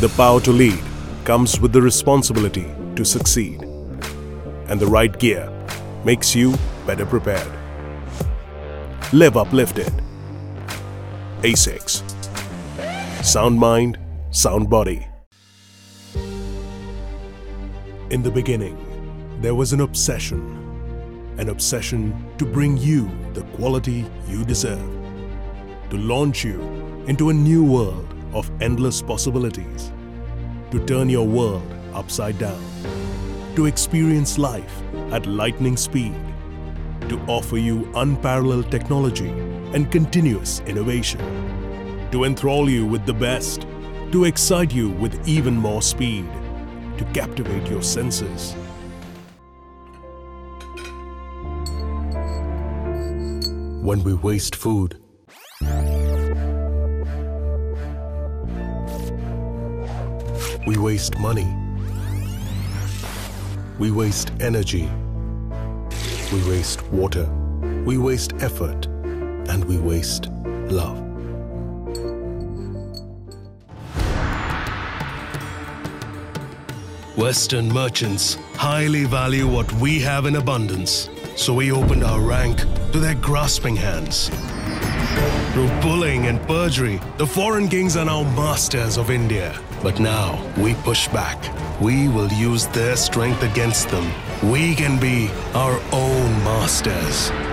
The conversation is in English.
The power to lead comes with the responsibility to succeed. And the right gear makes you better prepared. Live uplifted. ASICS. Sound mind, sound body. In the beginning, there was an obsession to bring you the quality you deserve, to launch you into a new world of endless possibilities, to turn your world upside down, to experience life at lightning speed, to offer you unparalleled technology and continuous innovation, to enthrall you with the best, to excite you with even more speed, to captivate your senses. When we waste food, we waste money, we waste energy, we waste water, we waste effort, and we waste love. Western merchants highly value what we have in abundance, so we opened our rank to their grasping hands. Through bullying and perjury, the foreign kings are now masters of India. But now we push back. We will use their strength against them. We can be our own masters.